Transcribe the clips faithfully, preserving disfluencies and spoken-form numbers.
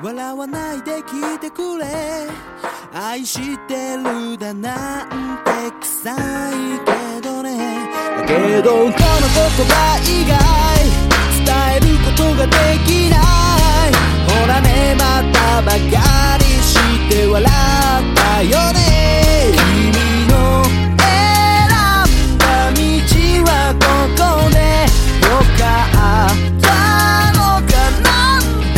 笑わないで聞いてくれ、愛してるだなんて臭いけどね。だけどこの言葉以外伝えることができない。ほらね、またばかりして笑ったよね。君の選んだ道はここでよかったのかなんて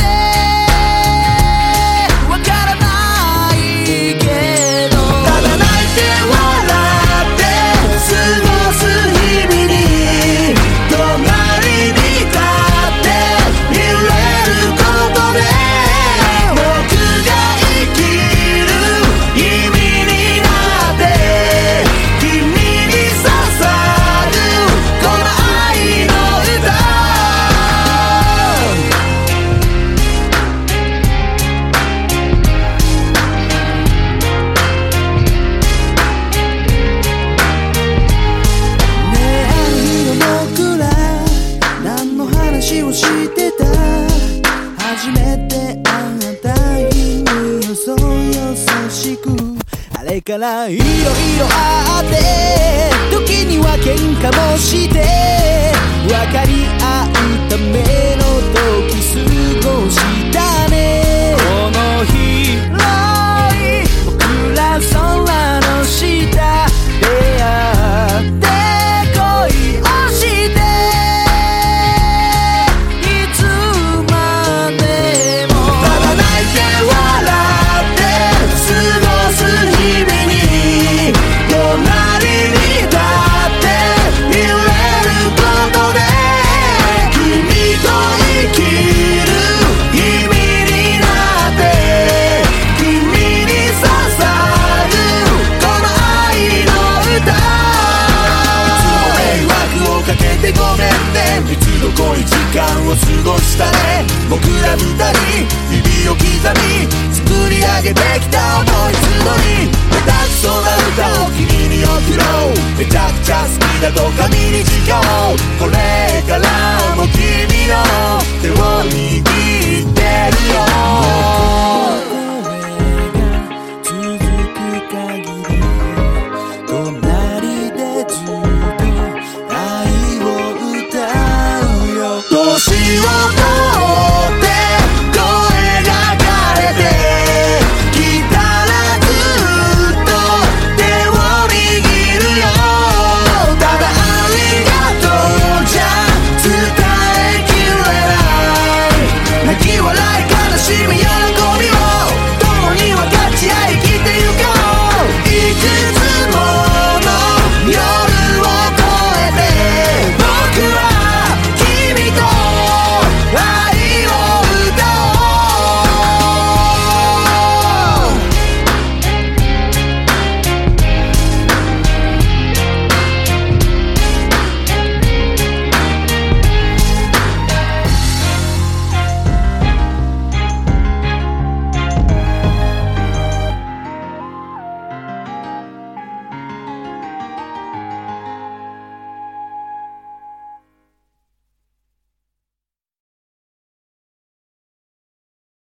わからないけど、ただ泣いて笑って過ごす日々に隣に立っていれることで、僕が生きる意味になって君に捧ぐこの愛の歌。ねえ、あの日の僕ら何の話をしてた？初めて会った日によそよそしく、あれからいろいろあって時には喧嘩もして分かり合うための時過ごしたね。この広い僕ら空の下出会って恋をしていつまでもただ泣いて笑って過ごす日々に隣に立っていれることで、君と生きる意味になって君に捧ぐこの愛の歌。いつも迷惑をかけてごめんね、いつどこい時間を過ごしたね。僕ら二人指を刻み作り上げてきた思い募り、下手くそな歌を君に送ろう。めちゃくちゃ好きだと紙に誓おう。これからも君の手を握